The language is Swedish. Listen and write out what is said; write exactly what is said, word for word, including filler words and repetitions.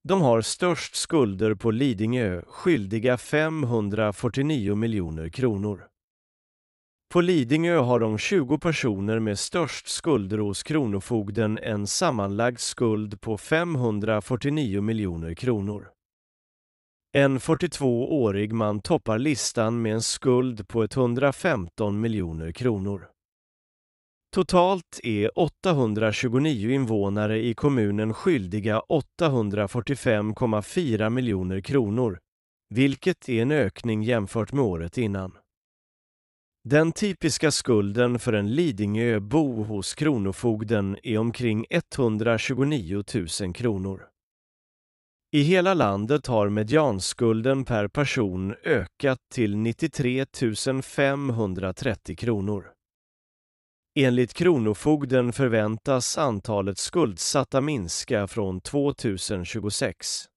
De har störst skulder på Lidingö, skyldiga femhundrafyrtionio miljoner kronor. På Lidingö har de tjugo personer med störst skulder hos Kronofogden en sammanlagd skuld på femhundrafyrtionio miljoner kronor. En fyrtiotvåårig man toppar listan med en skuld på etthundrafemton miljoner kronor. Totalt är åttahundratjugonio invånare i kommunen skyldiga åttahundrafyrtiofem komma fyra miljoner kronor, vilket är en ökning jämfört med året innan. Den typiska skulden för en Lidingöbo hos Kronofogden är omkring etthundratjugonio tusen kronor. I hela landet har medianskulden per person ökat till nittiotre tusen femhundratrettio kronor. Enligt Kronofogden förväntas antalet skuldsatta minska från tvåtusen tjugosex.